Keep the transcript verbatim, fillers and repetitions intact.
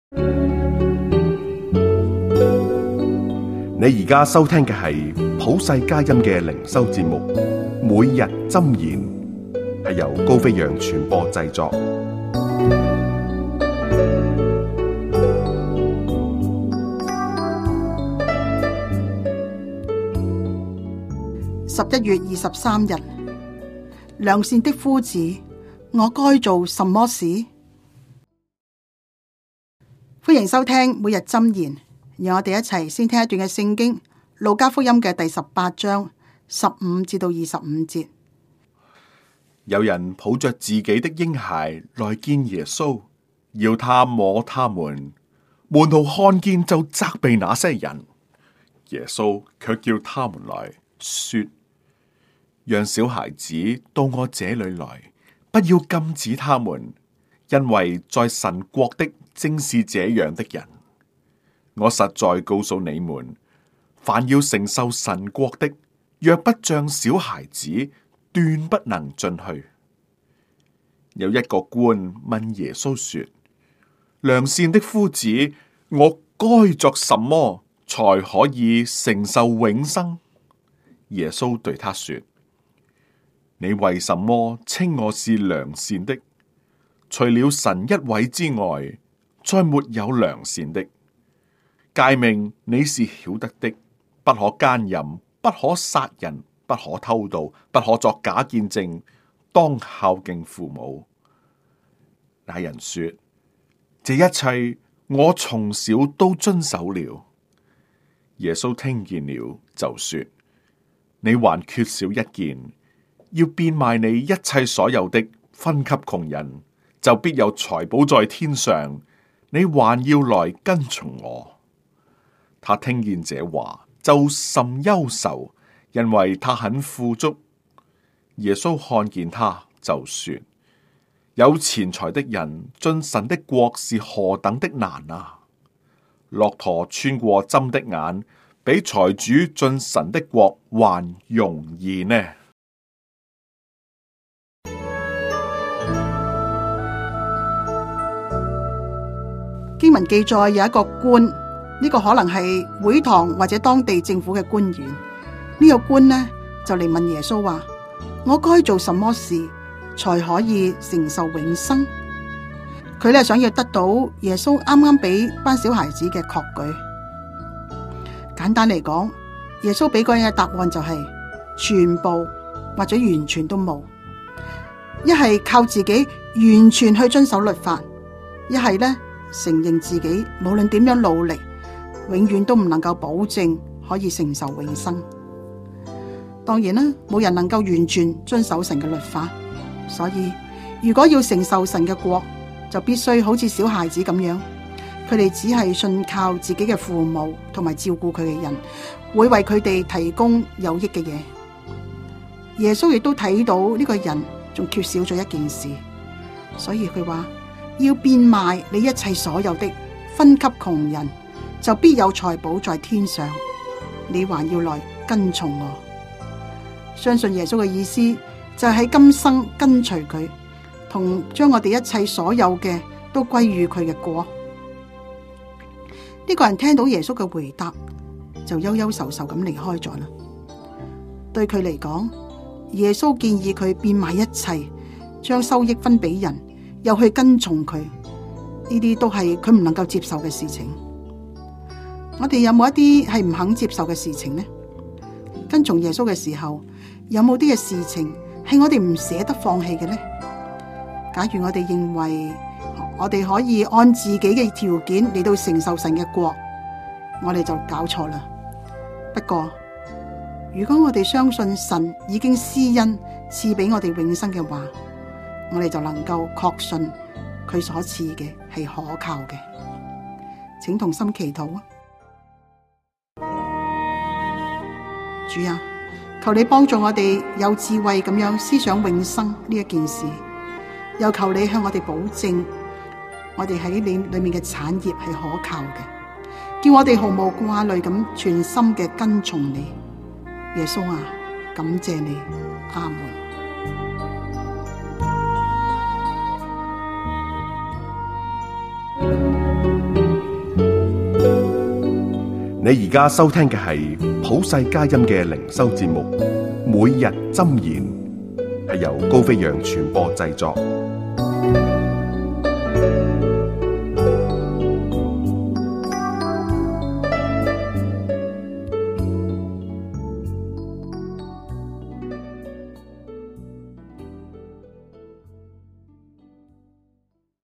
你而家收聽嘅係普世佳音嘅靈修節目，每日箴言，係由高飛揚傳播製作。 十一月二十三日，良善的夫子，我該做什麼事？歡迎收聽每日箴言，讓我哋一齊先聽一段嘅聖經，路加福音嘅第十八章十五至到二十五節。 有人抱着自己的嬰孩來見耶穌，要他摸他們，門徒看見就責備那些人。耶穌卻叫他們來說：讓小孩子到我這裏來，不要禁止他們，因為在神國的正是這樣的人。我實在告訴你們，凡要承受神國的，若不像小孩子，斷不能進去。有一個官問耶穌說：良善的夫子，我該作什麼才可以承受永生？耶穌對他說：你為什麼稱我是良善的？除了神一位之外，再沒有良善的。誡命你是曉得的，不可奸淫，不可殺人，不可偷盜，不可作假見證，當孝敬父母。那人說：這一切我從小都遵守了。耶穌聽見了，就說：你還缺少一件，要變賣你一切所有的，分給窮人，就必有財寶在天上。你還要來跟從我。他聽見這話，就甚憂愁，因為他很富足。耶穌看見他，就說：有錢財的人進神的國是何等的難啊！駱駝穿過針的眼，比財主進神的國還容易呢。 經文記載有一個官，呢個可能係會堂或者當地政府嘅官員。呢個官呢就嚟問耶穌話：我該做什麼事才可以承受永生？佢咧想要得到耶穌啱啱俾班小孩子嘅確據。簡單嚟講，耶穌俾個人嘅答案就係全部或者完全都冇，一係靠自己完全去遵守律法，一係呢承認自己無論點樣努力，永遠都唔能夠保證可以承受永生。當然啦，冇人能夠完全遵守神嘅律法，所以如果要承受神嘅國，就必須好似小孩子咁樣，佢哋只係信靠自己嘅父母同埋照顧佢嘅人，會為佢哋提供有益嘅嘢。耶穌亦都睇到呢個人仲缺少咗一件事，所以佢話：要變賣你一切所有的，分給窮人，就必有財寶在天上。你還要來跟從我。相信耶穌嘅意思就係喺今生跟隨佢，同將我哋一切所有嘅都歸於佢嘅國。呢個人聽到耶穌嘅回答，就憂憂愁愁咁離開咗啦。對佢嚟講，耶穌建議佢變賣一切，將收益分俾人，又去跟從佢，呢啲都係佢唔能夠接受嘅事情。我哋有冇一啲係唔肯接受嘅事情呢？跟從耶穌嘅時候，有冇啲嘅事情係我哋唔捨得放棄嘅呢？假如我哋認為我哋可以按自己嘅條件嚟到承受神嘅國，我哋就搞錯啦。不過，如果我哋相信神已經施恩賜俾我哋永生嘅話，我哋就能夠確信佢所賜嘅係可靠嘅。請同心祈禱啊！主啊，求你幫助我哋有智慧咁樣思想永生呢一件事，又求你向我哋保證，我哋喺你裏面嘅產業係可靠嘅，叫我哋毫無掛慮咁全心嘅跟從你。耶穌啊，感謝你，阿門。 你而家收聽嘅係普世佳音嘅靈修節目《每日箴言》，係由高飛揚傳播製作，